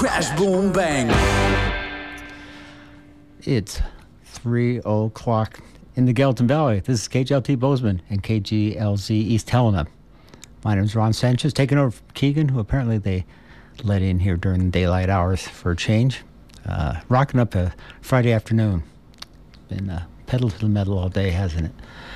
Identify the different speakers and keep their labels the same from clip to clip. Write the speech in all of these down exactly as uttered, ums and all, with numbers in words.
Speaker 1: Crash, boom, bang.
Speaker 2: It's three o'clock in the Gallatin Valley. This is K G L T Bozeman and K G L Z East Helena. My name is Ron Sanchez, taking over from Keegan, who apparently they let in here during the daylight hours for a change. Uh, rocking up a Friday afternoon. Been uh, pedal to the metal all day, hasn't it?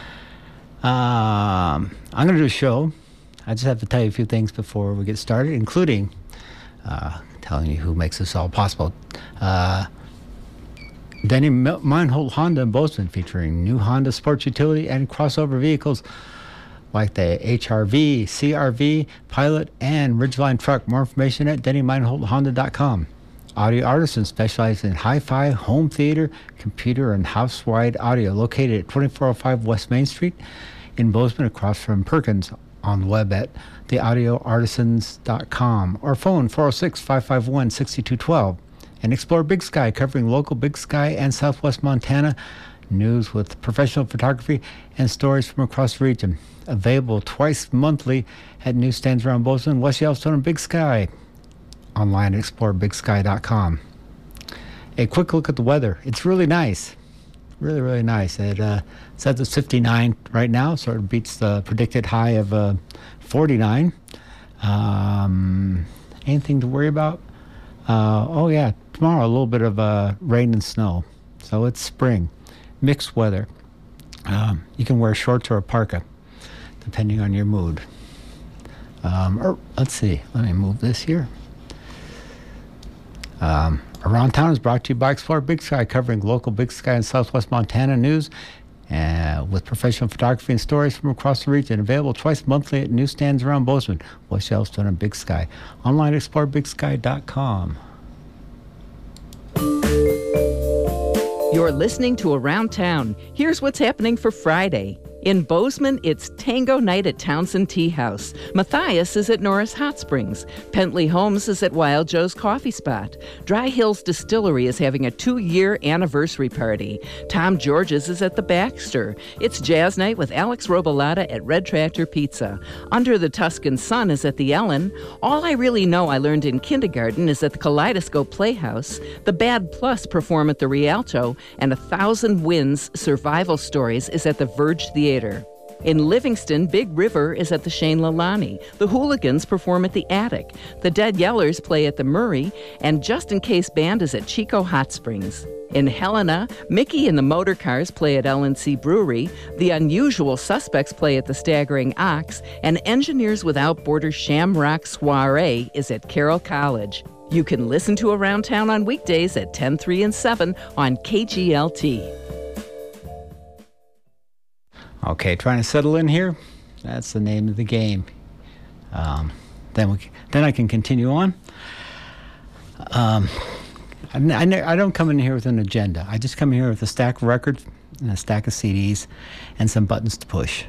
Speaker 2: Um, I'm going to do a show. I just have to tell you a few things before we get started, including uh, telling you who makes this all possible. Uh, Denny Meinhold Honda in Bozeman, featuring new Honda sports utility and crossover vehicles like the H R V, C R V, Pilot, and Ridgeline truck. More information at denny meinhold honda dot com. Audio Artisans specialize in hi-fi, home theater, computer, and house-wide audio. Located at twenty-four oh five West Main Street in Bozeman, across from Perkins. On the web at the audio artisans dot com or phone four oh six, five five one, six two one two. And explore Big Sky, covering local Big Sky and Southwest Montana news with professional photography and stories from across the region. Available twice monthly at newsstands around Bozeman, West Yellowstone, and Big Sky. Online at explore big sky dot com. A quick look at the weather. It's really nice. Really, really nice. It uh, says it's fifty-nine right now, so it beats the predicted high of uh, forty-nine. Um, anything to worry about? Uh, oh, yeah, tomorrow a little bit of uh, rain and snow. So it's spring. Mixed weather. Um, you can wear shorts or a parka, depending on your mood. Um, or, let's see. Let me move this here. Um, Around Town is brought to you by Explore Big Sky, covering local Big Sky and Southwest Montana news uh, with professional photography and stories from across the region. Available twice monthly at newsstands around Bozeman, West Yellowstone, and Big Sky. Online at explore big sky dot com.
Speaker 3: You're listening to Around Town. Here's what's happening for Friday. In Bozeman, it's Tango Night at Townsend Tea House. Matthias is at Norris Hot Springs. Pentley Homes is at Wild Joe's Coffee Spot. Dry Hills Distillery is having a two-year anniversary party. Tom George's is at the Baxter. It's Jazz Night with Alex Robolata at Red Tractor Pizza. Under the Tuscan Sun is at the Ellen. All I Really Know I Learned in Kindergarten is at the Kaleidoscope Playhouse. The Bad Plus perform at the Rialto. And A Thousand Winds Survival Stories is at the Verge Theater. In Livingston, Big River is at the Shane Lalani. The Hooligans perform at the Attic. The Dead Yellers play at the Murray. And Just In Case Band is at Chico Hot Springs. In Helena, Mickey and the Motor Cars play at L and C Brewery. The Unusual Suspects play at the Staggering Ox. And Engineers Without Borders Shamrock Soiree is at Carroll College. You can listen to Around Town on weekdays at ten, three, and seven on K G L T.
Speaker 2: Okay, trying to settle in here. That's the name of the game. Um, then we, then I can continue on. Um, I, I, I don't come in here with an agenda. I just come in here with a stack of records and a stack of C Ds and some buttons to push.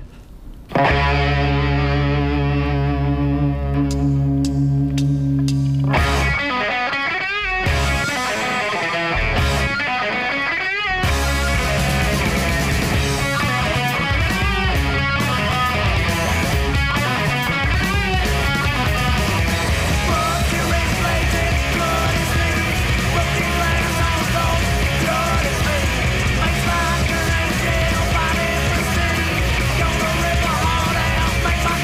Speaker 4: Gonna rip a heart out, make my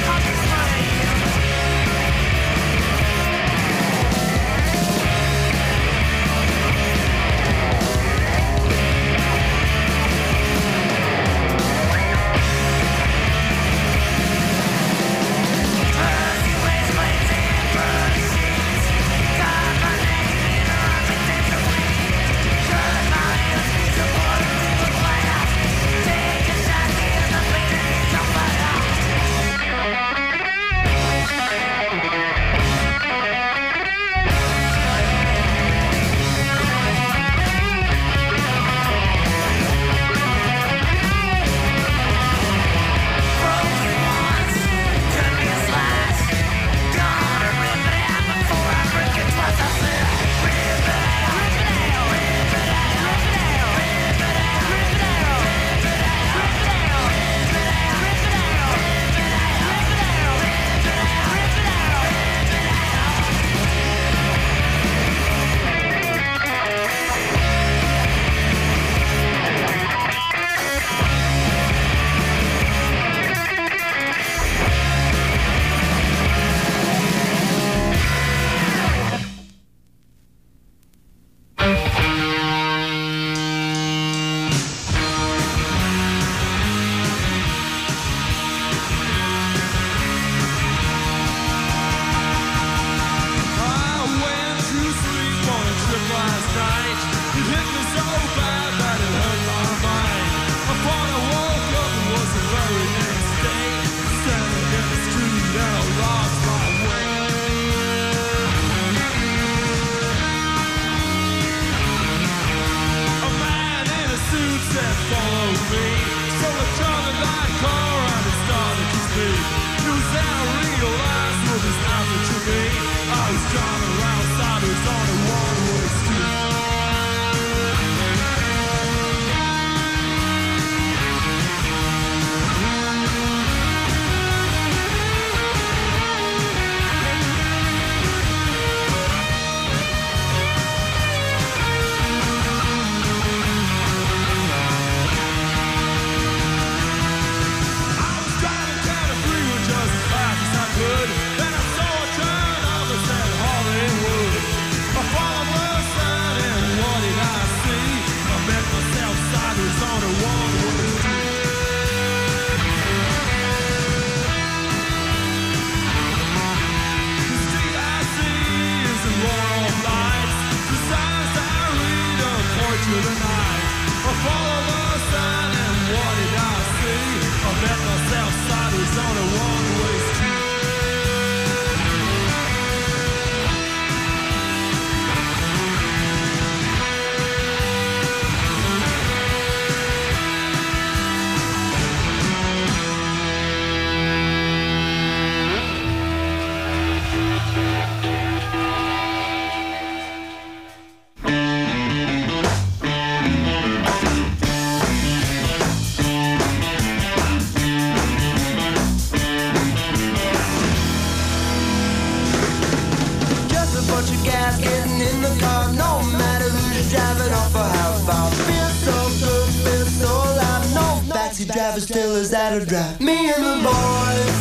Speaker 1: for how far. Feel so good, feel so alive. No backseat drivers tell us how to drive. Me and the boys.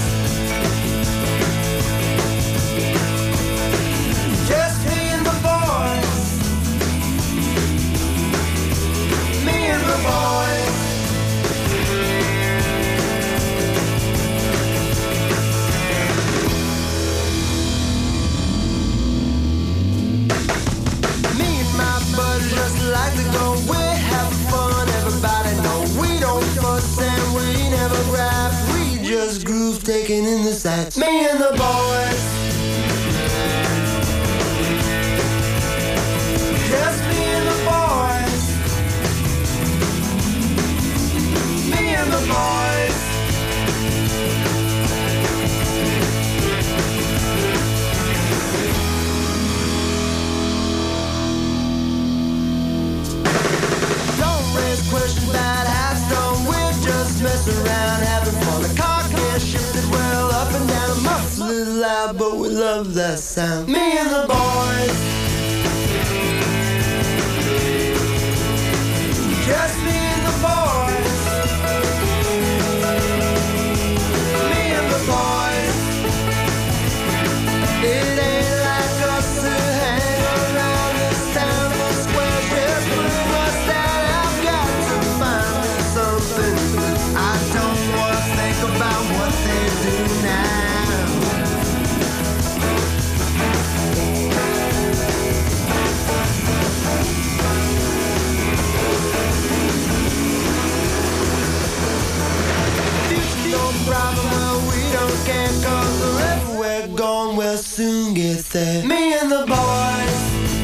Speaker 1: Just me and the boys. Me and the boys. Me and my buddies just like to go. We're having fun, everybody know we don't fuss and we never grab. We just groove, taking in the sights. Me and the boys. Just me and the boys. Me and the boys. Don't raise questions about how it's done. We're just messing around, having fun. The car gets shifted well up and down. The muff's a little loud, but we love that sound. Me and the boys. Just me and the boys. Me and the boys. It ain't like us to hang around this town for squares. Just putting us down. I've got to find me something. I don't want to think about what they do now. Future no problem, well we don't care, cause wherever we're going we'll soon get there. Me and the boys.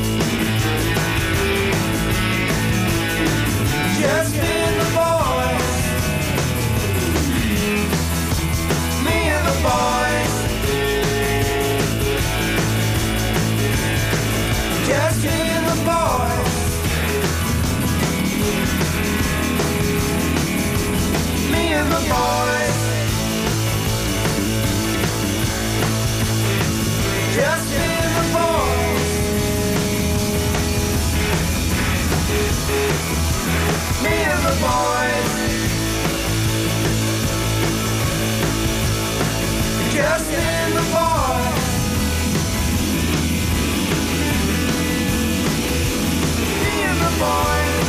Speaker 1: Just me and the boys. Me and the boys. Just me and the boys. Me and the boys. Just me and the boys. Me and the boys. Just me and the boys. Me and the boys.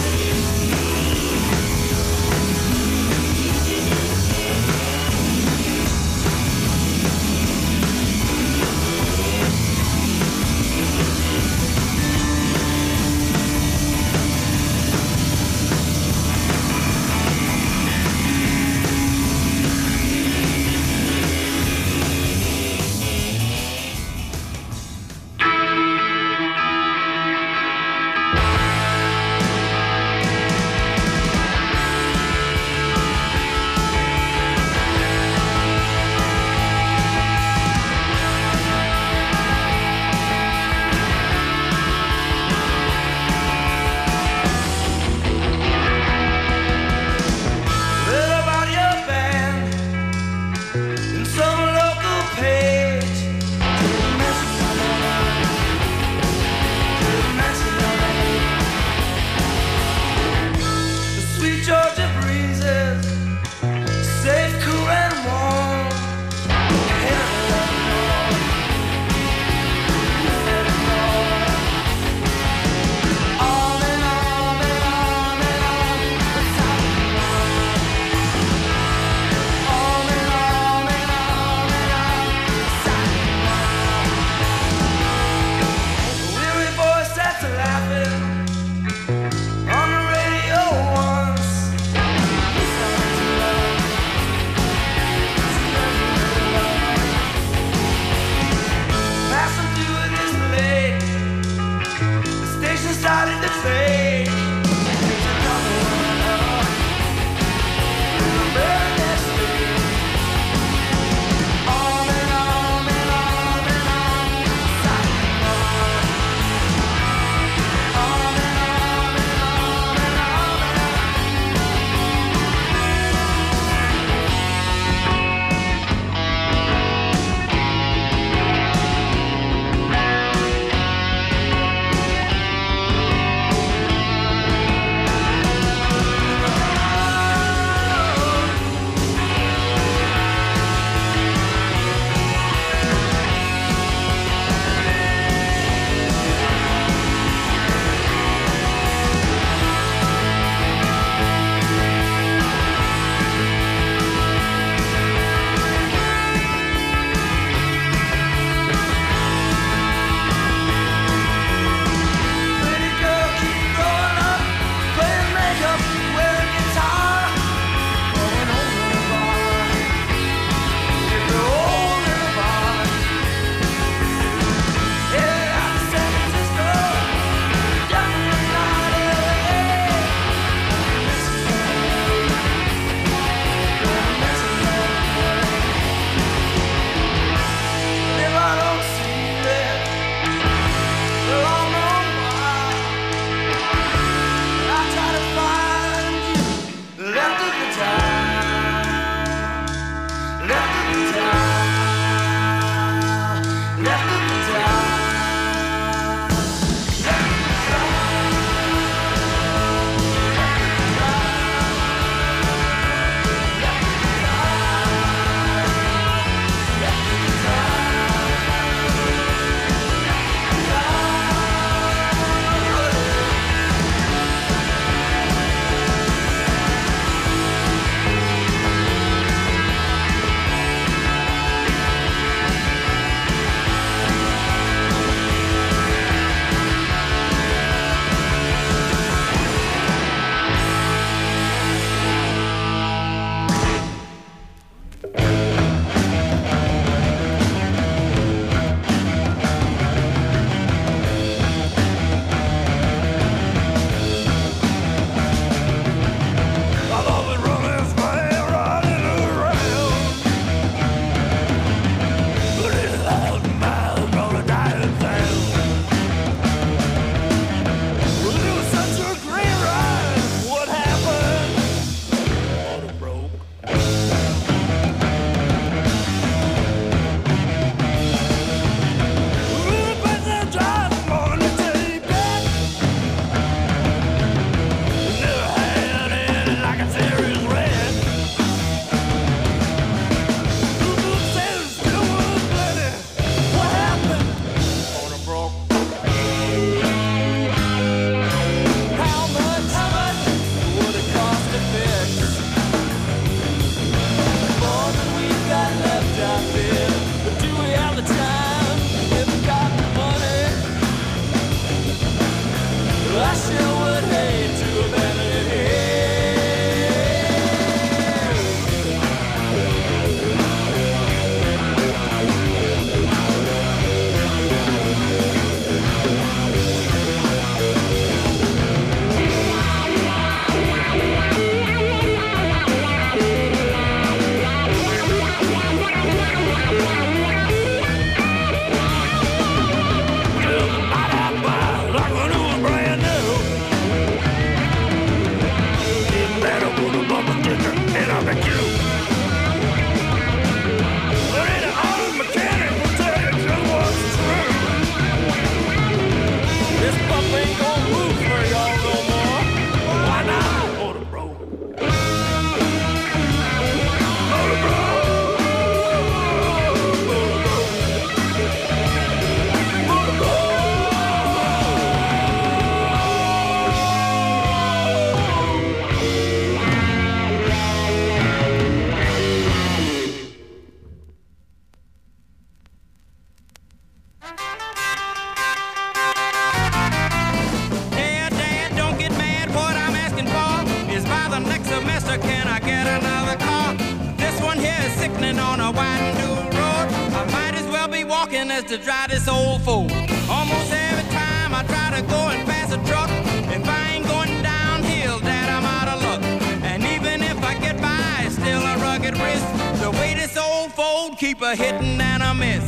Speaker 4: a wide and dual road. I might as well be walking as to drive this old Ford. Almost every time I try to go and pass a truck, if I ain't going downhill, Dad, I'm out of luck. And even if I get by, it's still a rugged risk. The way this old Ford keep a hitting and a miss.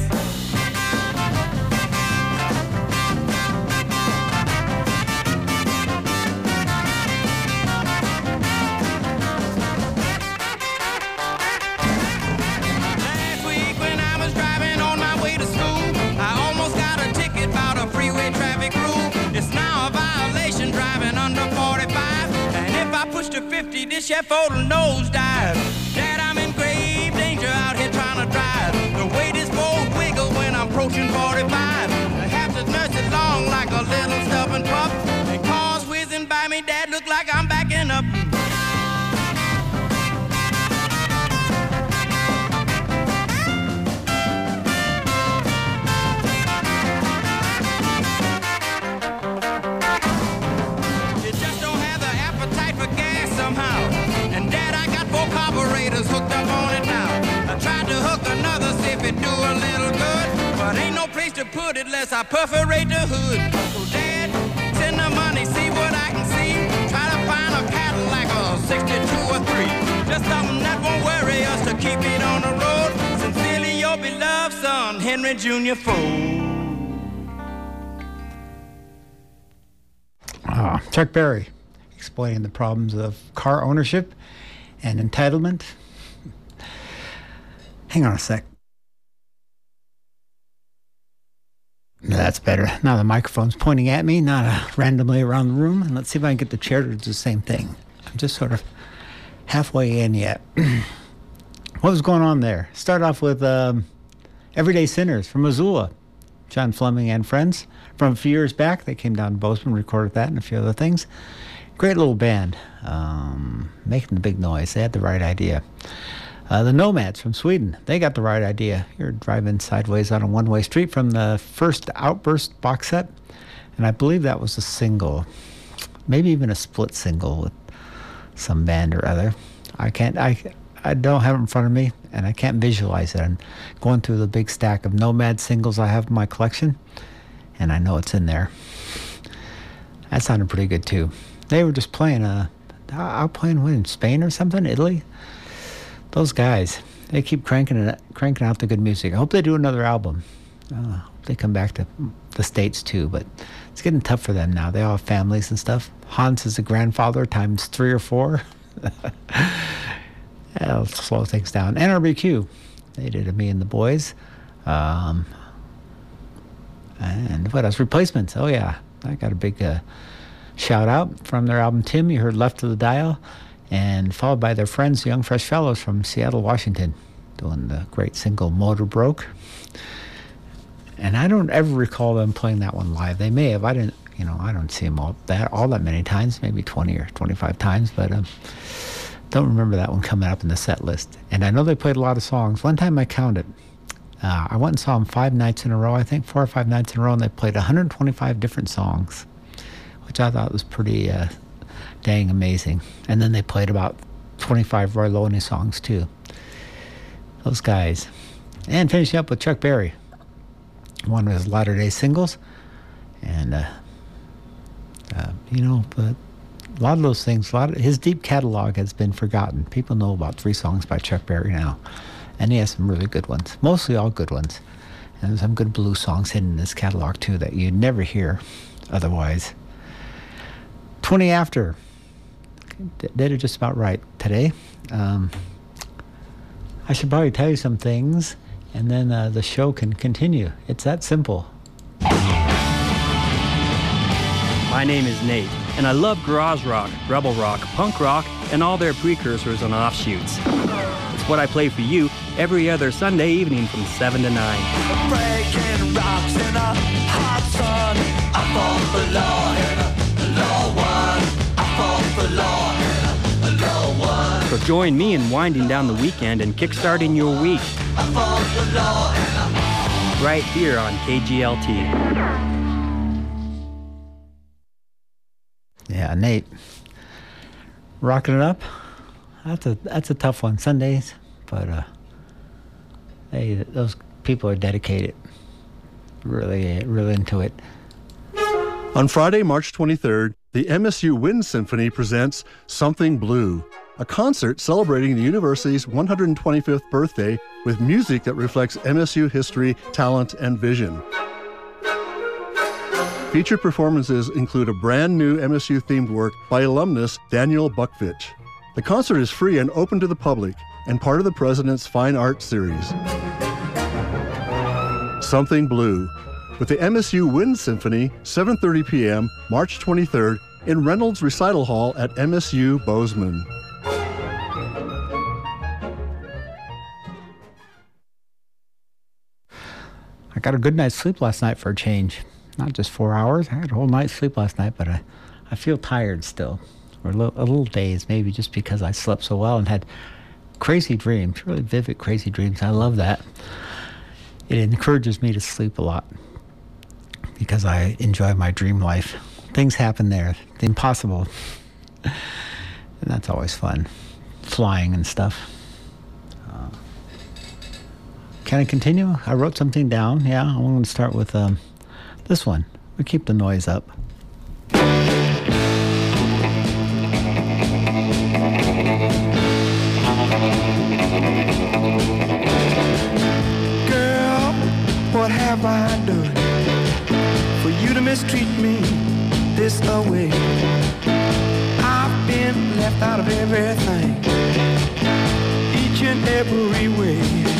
Speaker 4: To fifty, this chef Ford nosedive. Dad, I'm in grave danger out here trying to drive. The way this Ford wiggle when I'm approaching forty-five. I have to nurse it long like a little stubborn pup. And cars whizzing by me, Dad, look like I'm backing up. Hooked up on it now. I tried to hook another, see if it do a little good, but ain't no place to put it lest I perforate the hood. So Dad, send the money, see what I can see. Try to find a Cadillac or sixty-two or three. Just something that won't worry us to keep it on the road. Sincerely, your beloved son, Henry Junior Ford.
Speaker 2: Ah, Chuck Berry explaining the problems of car ownership and entitlement. Hang on a sec. That's better. Now the microphone's pointing at me, not uh, randomly around the room. And let's see if I can get the chair to do the same thing. I'm just sort of halfway in yet. What was going on there? Start off with um, Everyday Sinners from Missoula. John Fleming and friends. From a few years back, they came down to Bozeman, recorded that and a few other things. Great little band, um, making the big noise. They had the right idea. Uh, the Nomads from Sweden, they got the right idea. You're driving sideways on a one-way street from the first Outburst box set, and I believe that was a single, maybe even a split single with some band or other. I can't, I, I don't have it in front of me, and I can't visualize it. I'm going through the big stack of Nomad singles I have in my collection, and I know it's in there. That sounded pretty good too. They were just playing, uh, out playing what, in Spain or something, Italy? Those guys, they keep cranking it, cranking out the good music. I hope they do another album. Uh, I hope they come back to the States too, but it's getting tough for them now. They all have families and stuff. Hans is a grandfather times three or four. That'll slow things down. N R B Q, they did a Me and the Boys. Um, and what else? Replacements. Oh yeah, I got a big uh, shout out from their album Tim. You heard Left of the Dial. And followed by their friends, the Young Fresh Fellows from Seattle, Washington, doing the great single Motor Broke. And I don't ever recall them playing that one live. They may have. I didn't, you know, I don't see them all that all that many times, maybe twenty or twenty-five times, but um, don't remember that one coming up in the set list. And I know they played a lot of songs. One time I counted. Uh, I went and saw them five nights in a row, I think, four or five nights in a row, and they played one hundred twenty-five different songs, which I thought was pretty... Uh, dang amazing. And then they played about twenty-five Roy Loney songs too. Those guys. And finishing up with Chuck Berry, one of his latter day singles. And uh, uh, you know, but a lot of those things, a lot of his deep catalog has been forgotten. People know about three songs by Chuck Berry now, and he has some really good ones, mostly all good ones. And there's some good blues songs hidden in this catalog too that you'd never hear otherwise. twenty after. Did it just about right today. Um, I should probably tell you some things, and then uh, the show can continue. It's that simple.
Speaker 5: My name is Nate, and I love garage rock, rebel rock, punk rock, and all their precursors and offshoots. It's what I play for you every other Sunday evening from seven to nine.
Speaker 1: Breaking rocks in a hot sun. I fall for law and a law one. I fall for law and a law one.
Speaker 5: So join me in winding down the weekend and kickstarting your week.
Speaker 1: I fall for law and a...
Speaker 5: Right here on K G L T.
Speaker 2: Yeah, Nate. Rocking it up. That's a that's a tough one. Sundays, but uh, They, those people are dedicated, really, really into it.
Speaker 6: On Friday, March twenty-third, the M S U Wind Symphony presents Something Blue, a concert celebrating the university's one hundred twenty-fifth birthday with music that reflects M S U history, talent, and vision. Featured performances include a brand new M S U-themed work by alumnus Daniel Buckfitch. The concert is free and open to the public and part of the President's Fine Arts Series. Something Blue, with the M S U Wind Symphony, seven thirty p.m., March twenty-third, in Reynolds Recital Hall at M S U Bozeman.
Speaker 2: I got a good night's sleep last night for a change. Not just four hours. I had a whole night's sleep last night, but I, I feel tired still. Or a little, a little dazed, maybe just because I slept so well and had crazy dreams, really vivid, crazy dreams. I love that. It encourages me to sleep a lot because I enjoy my dream life. Things happen there, the impossible. And that's always fun. Flying and stuff. Uh, can I continue? I wrote something down. Yeah, I'm going to start with um, this one. We keep the noise up.
Speaker 1: What have I done for you to mistreat me this away? I've been left out of everything, each and every way.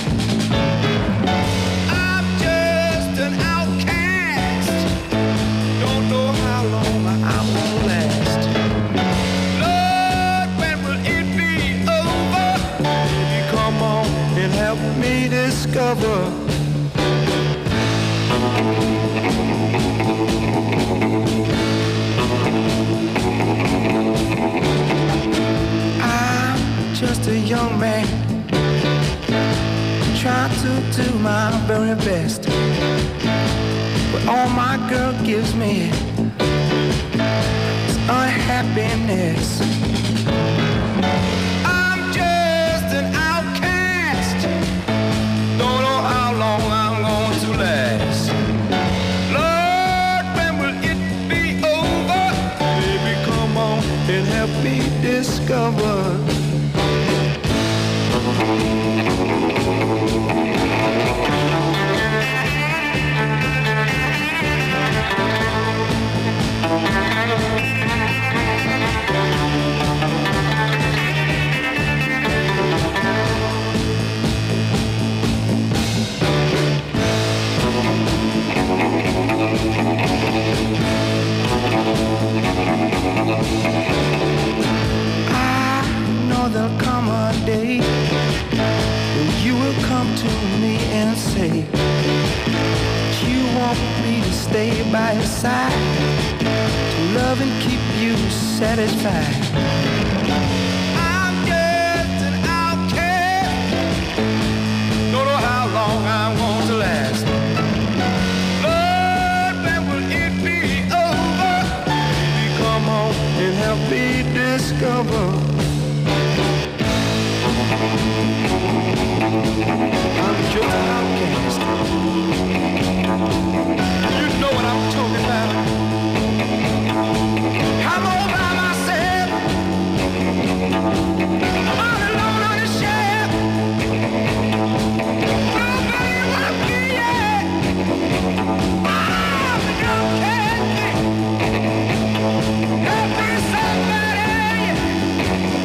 Speaker 1: I'm just an outcast, don't know how long I will last. Lord, when will it be over? Baby, come on and help me discover. I'm just a young man trying to do my very best, but all my girl gives me is unhappiness. I'm just an outcast, don't know how long I'm going to last. Lord, when will it be over? Baby, come on and help me discover. I know there'll come a day when you will come to me and say you want me to stay by your side, to love and keep you satisfied. I'm just an outcast, don't know how long I'm going to last. Lord, when will it be over? Baby, come on and help me discover. I'm just an outcast. You know what I'm talking about. I'm all by myself. I'm all alone on the shelf. Nobody wants me yet. I'm an outcast. Help me somebody.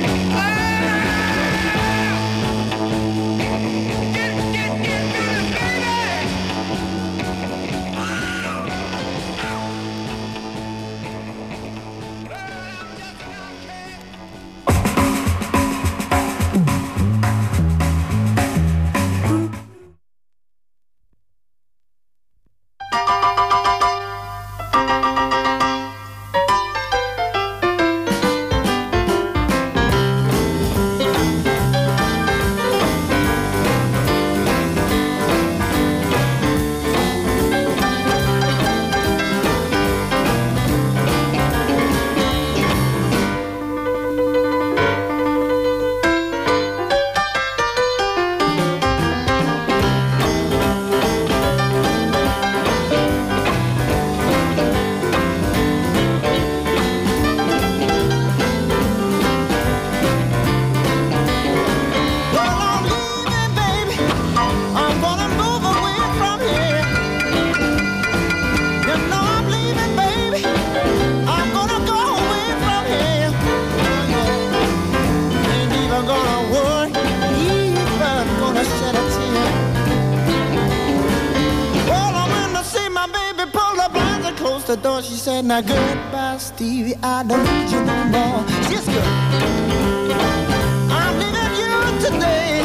Speaker 1: the door, she said, now goodbye, Stevie, I don't need you no more. Yes, girl. I'm leaving you today.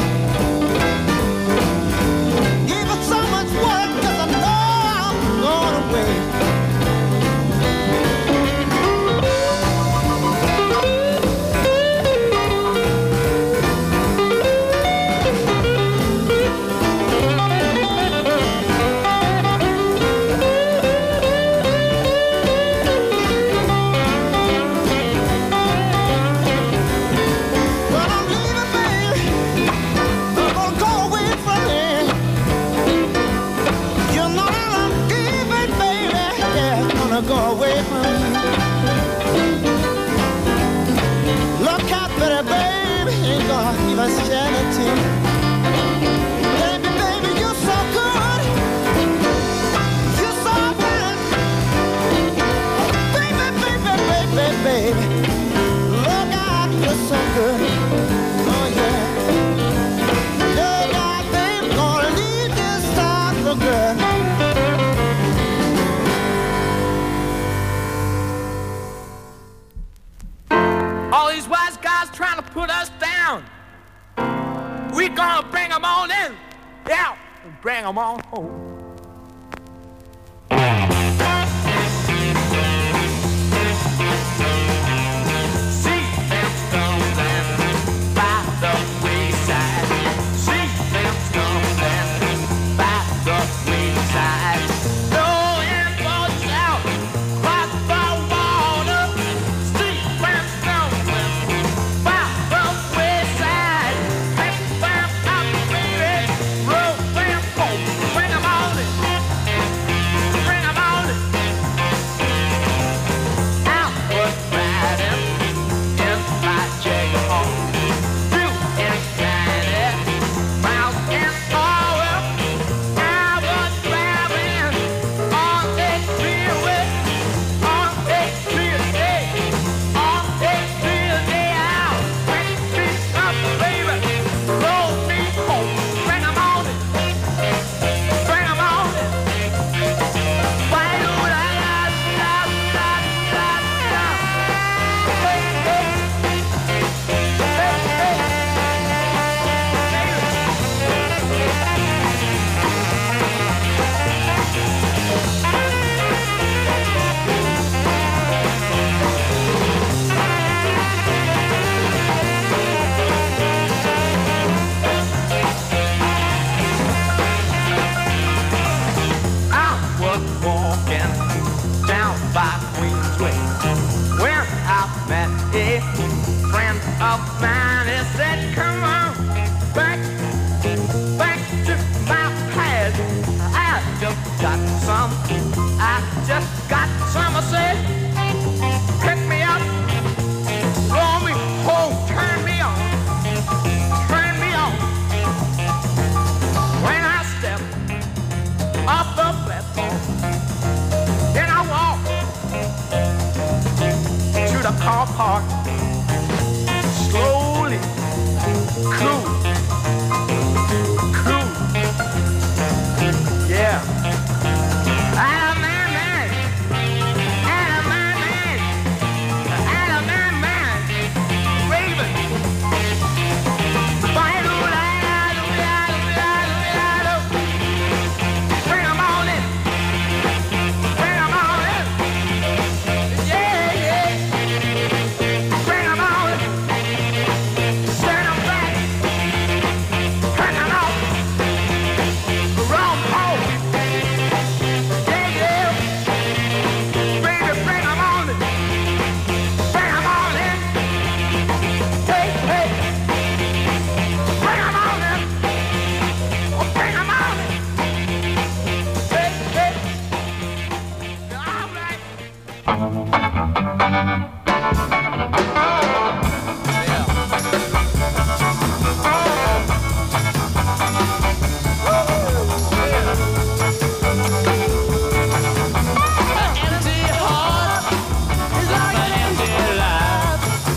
Speaker 1: Give it so much work, cause I know I'm going away. Go away from me. Look out, pretty baby, ain't gonna even shed a tear. Baby, baby, you're so good. You're so fine. Baby, baby, baby, baby. Look out, you're so good. Oh, yeah. Look out, baby, gonna leave this town for good.
Speaker 7: All these wise guys trying to put us down. We gonna bring them on in. Yeah, bring them on home. See them stumbling by the wayside. See them stumbling by the wayside. No info out, cross the water. See them stumbling by the wayside. Let them up, baby. Roll them home. Bring them on in. Bring them on in. Outward riding in my jacket home. Blue and shiny, miles and oil. I was driving on a clear way, on a clear day, on a clear day out. Bring me up, baby, roll me home. Bring 'em on in, bring 'em on in. Why do I stop, stop, stop, stop? Hey, hey, hey, hey, I was walking down by Queensway when I met a friend of mine. He said, come on back, back to my past. I just got some, I just got some. I said, pick me up, roll me home, turn me on, turn me on. When I step off the platform, then I walk to the car park, slowly, cool, cool, yeah. I'm a man, I'm a man, I'm a man, Raven. Bring 'em on in. Bring 'em on in. Yeah, yeah. Bring 'em on in. Send 'em back. Turn 'em off. Wrong home. Yeah, yeah. Baby, bring 'em on in. Bring 'em on in. Hey, hey. Bring 'em on in. Oh, bring 'em on in. Hey, hey. All right. An empty heart is like an empty life.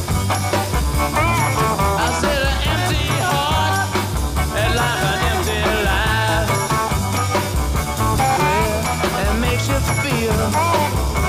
Speaker 7: I said an empty heart is like an empty life. Well, it makes you feel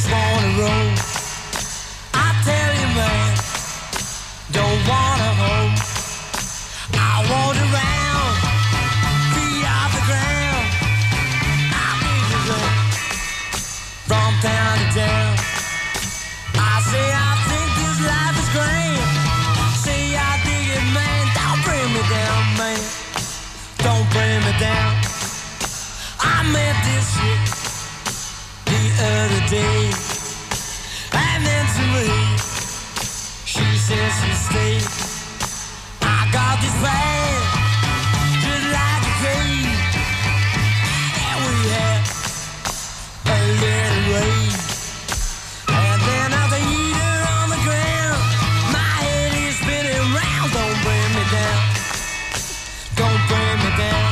Speaker 1: just wanna roll. I tell you, man, don't wanna hold. I want around, feet off the ground. I think it's up from town to town. I say I think this life is grand. Say I dig it, man. Don't bring me down, man. Don't bring me down. I met this shit the other day, and then to me, she said she stayed. I got this bag, just like a cage, and we had a little rain. And then I eat her on the ground. My head is spinning round. Don't bring me down. Don't bring me down.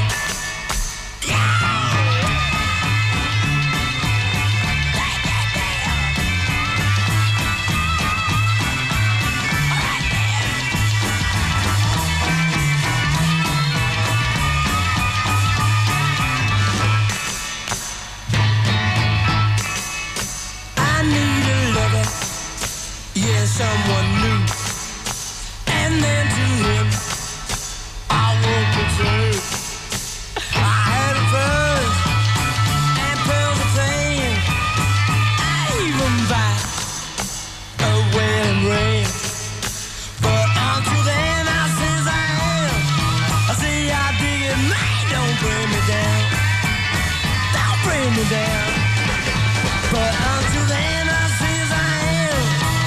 Speaker 1: Someone new, and then to him I won't return. I had a buzz and pearls of pain. I even buy a wedding ring, but until then I says I am. I say I dig it, man. Don't bring me down. Don't bring me down. But until then I says I am.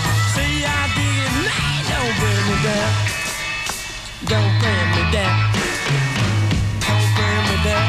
Speaker 1: Don't bring me down. Don't bring me down. Don't bring me down.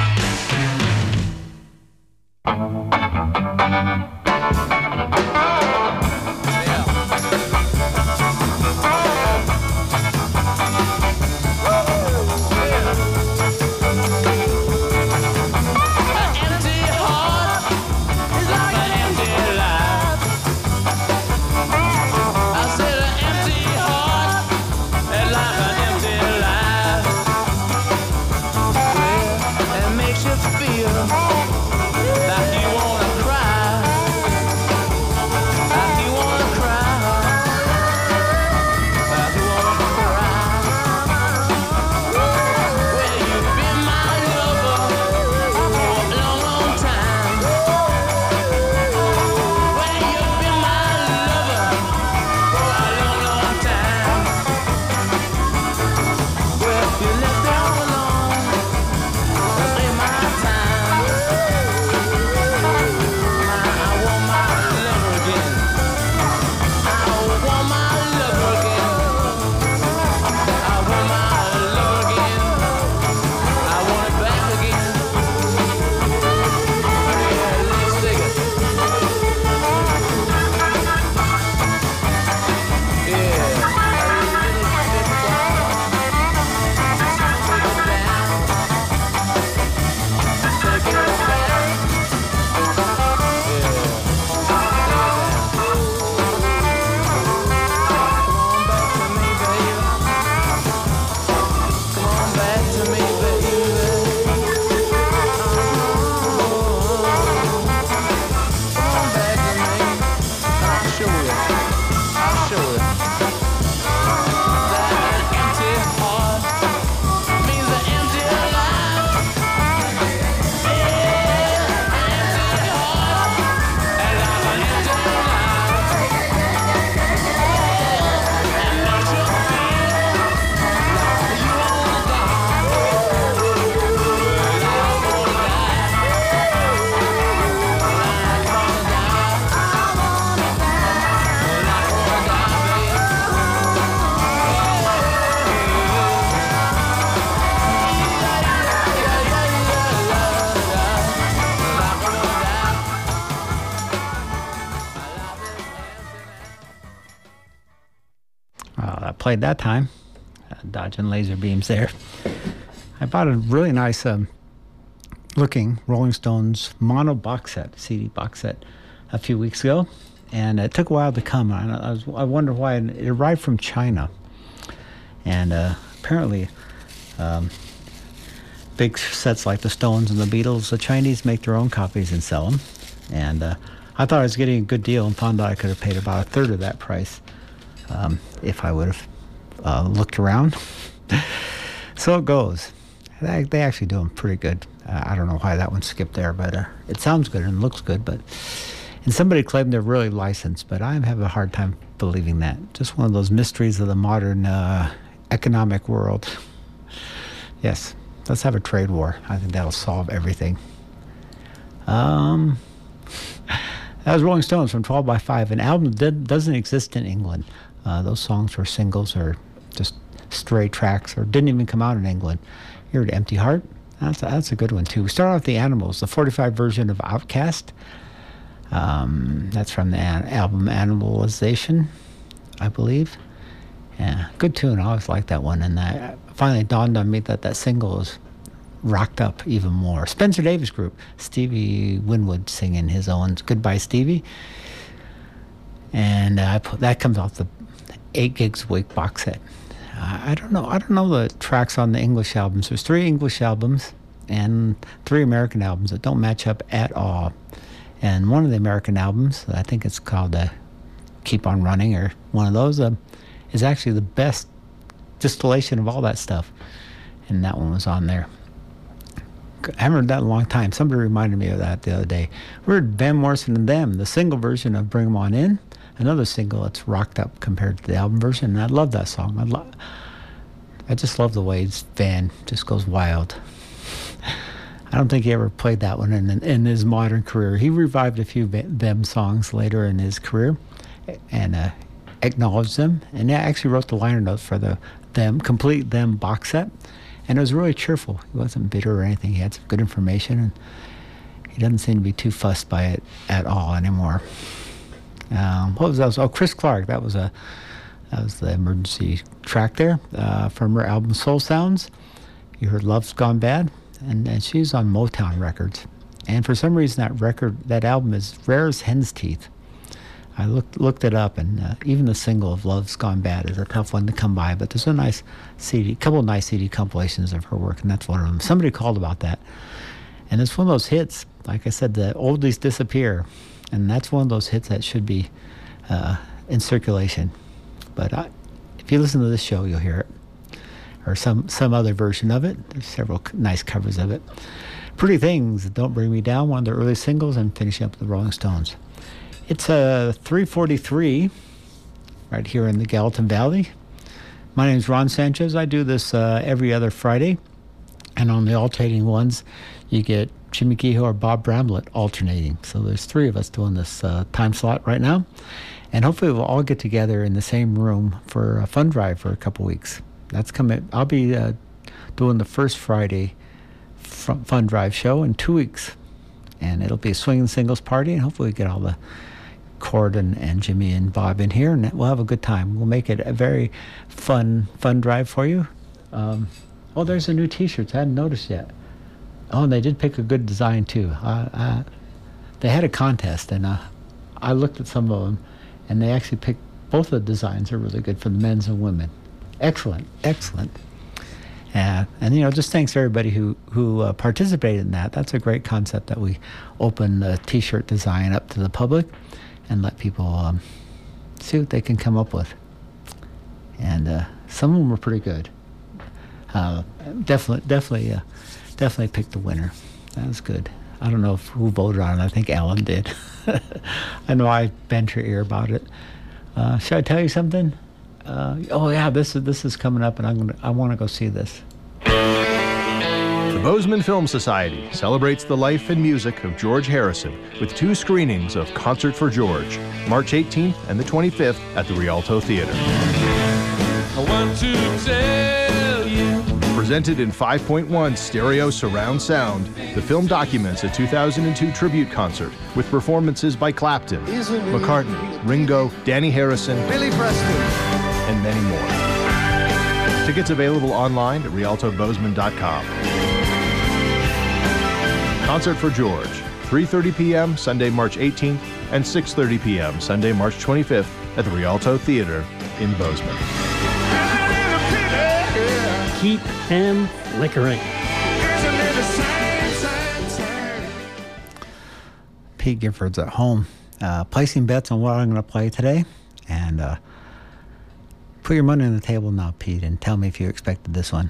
Speaker 2: Played that time, uh, dodging laser beams there. I bought a really nice um, looking Rolling Stones mono box set, C D box set, a few weeks ago, and it took a while to come. I, I, was, I wonder why. It arrived from China, and uh, apparently um, big sets like the Stones and the Beatles, the Chinese make their own copies and sell them. And uh, I thought I was getting a good deal and found out I could have paid about a third of that price um, if I would have uh, looked around. So it goes. They, they actually do them pretty good. Uh, I don't know why that one skipped there, but uh, it sounds good and looks good. But and somebody claimed they're really licensed, but I have a hard time believing that. Just one of those mysteries of the modern uh, economic world. Yes, let's have a trade war. I think that'll solve everything. Um, that was Rolling Stones from twelve by five, an album that doesn't exist in England. Uh, those songs were singles or just stray tracks or didn't even come out in England. You heard Empty Heart? That's a, that's a good one, too. We start off with The Animals, the forty-five version of Outcast. Um, that's from the an- album Animalization, I believe. Yeah, good tune. I always liked that one. And that finally dawned on me that that single is rocked up even more. Spencer Davis Group, Stevie Winwood singing his own Goodbye Stevie. And uh, I put, that comes off the eight gigs a week box set. Uh, I don't know. I don't know the tracks on the English albums. There's three English albums and three American albums that don't match up at all. And one of the American albums, I think it's called uh, Keep On Running or one of those, uh, is actually the best distillation of all that stuff. And that one was on there. I haven't heard that in a long time. Somebody reminded me of that the other day. We heard Van Morrison and Them, the single version of Bring 'Em On In. Another single that's rocked up compared to the album version. And I love that song. I, lo- I just love the way Van just goes wild. I don't think he ever played that one in, in his modern career. He revived a few Them songs later in his career and uh, acknowledged them. And I actually wrote the liner notes for the Them, Complete Them box set. And it was really cheerful. He wasn't bitter or anything. He had some good information. And he doesn't seem to be too fussed by it at all anymore. Um, what was that? Oh, Chris Clark. That was a that was the emergency track there uh, from her album Soul Sounds. You heard Love's Gone Bad. And, and she's on Motown Records. And for some reason, that record, that album is rare as hen's teeth. I looked looked it up, and uh, even the single of Love's Gone Bad is a tough one to come by. But there's a nice C D, couple of nice C D compilations of her work, and that's one of them. Somebody called about that. And it's one of those hits, like I said, the oldies disappear. And that's one of those hits that should be uh, in circulation. But I, if you listen to this show, you'll hear it. Or some, some other version of it. There's several c- nice covers of it. Pretty Things, Don't Bring Me Down, one of the early singles, and finishing up with the Rolling Stones. It's uh, three forty-three right here in the Gallatin Valley. My name is Ron Sanchez. I do this uh, every other Friday. And on the alternating ones, you get Jimmy Kehoe or Bob Bramlett alternating. So there's three of us doing this uh, time slot right now. And hopefully we'll all get together in the same room for a fun drive for a couple weeks. That's coming. I'll be uh, doing the first Friday f- fun drive show in two weeks, and it'll be a swinging singles party. And hopefully, we get all the Cord and, and Jimmy and Bob in here, and we'll have a good time. We'll make it a very fun fun drive for you. Um, oh, there's a new T-shirts. I hadn't noticed yet. Oh, and they did pick a good design too. Uh, uh, they had a contest, and uh, I looked at some of them, and they actually picked both of the designs are really good for the men's and women. Excellent, excellent. Uh, and, you know, just thanks to everybody who, who uh, participated in that. That's a great concept that we open the T-shirt design up to the public and let people um, see what they can come up with. And uh, some of them were pretty good. Uh, definitely, definitely, uh, definitely picked the winner. That was good. I don't know if who voted on it. I think Alan did. I know I bent her ear about it. Uh, should I tell you something? Uh, oh yeah, this is this is coming up, and I'm gonna I want to go see this.
Speaker 8: The Bozeman Film Society celebrates the life and music of George Harrison with two screenings of Concert for George, March eighteenth and the twenty-fifth at the Rialto Theater.
Speaker 9: I want to tell you.
Speaker 8: Presented in five point one stereo surround sound, the film documents a two thousand two tribute concert with performances by Clapton, McCartney, Ringo, Danny Harrison,
Speaker 1: Billy Preston,
Speaker 8: and many more. Tickets available online at rialto bozeman dot com. Concert for George, three thirty p.m. Sunday, March eighteenth, and six thirty p.m. Sunday, March twenty-fifth at the Rialto Theater in Bozeman.
Speaker 5: Keep them flickering.
Speaker 2: Pete Gifford's at home. uh, placing bets on what I'm going to play today. And uh, put your money on the table now, Pete, and tell me if you expected this one.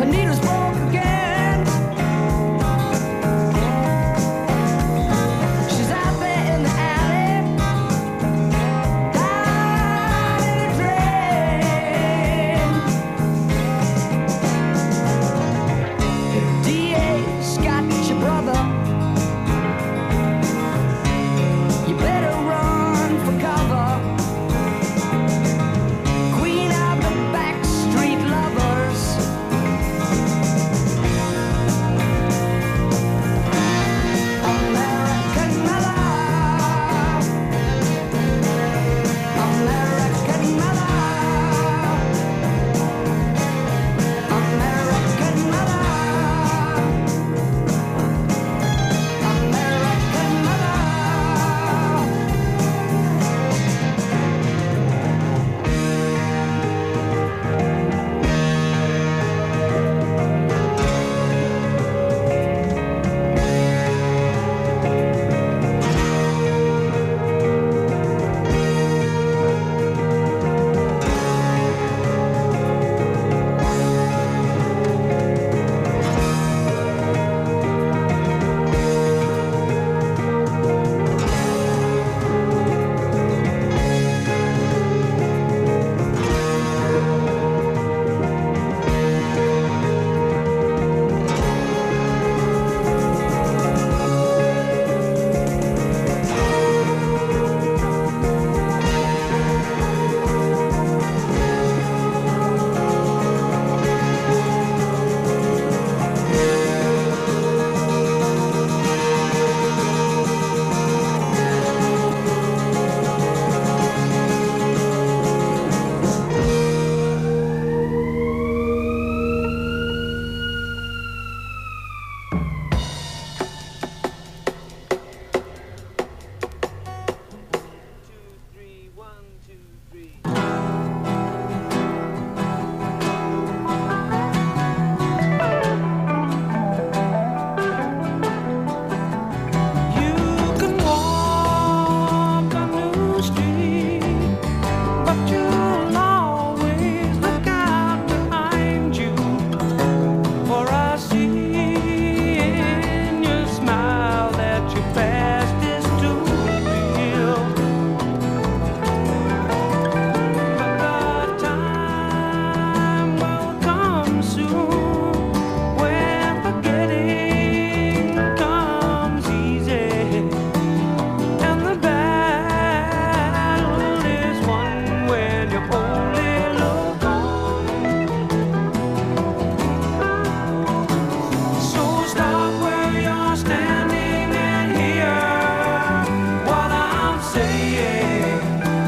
Speaker 1: the needle's broke again. She's out there in the alley, down in the drain. D A's got your brother. You better run for cover. Queen of the backstreet lovers. American mother. American mother. American mother. American mother. You can walk a new street, but you'll always look out behind you. For I see in your smile that your past is too real. But the time will come soon when forgetting comes easy, and the battle is won when you only look on. So stop where you're standing and hear what I'm saying.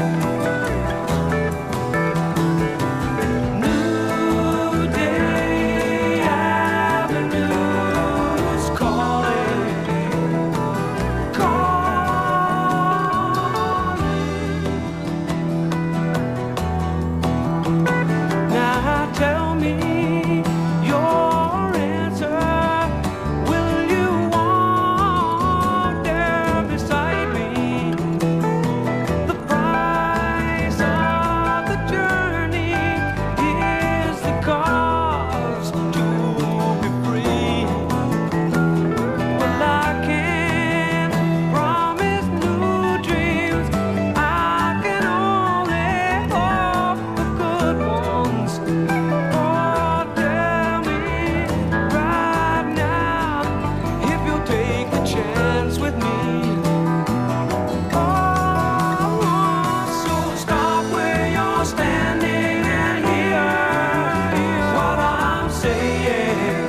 Speaker 1: New Day Avenue's calling, calling. Now tell me your answer. Will you walk there beside me? The price of the journey is the cost to be free. Well, I can't promise new dreams. I can only hope for good ones. Oh, tell me right now if you'll take the chance with me. Oh, so stop where you're standing and hear what I'm saying.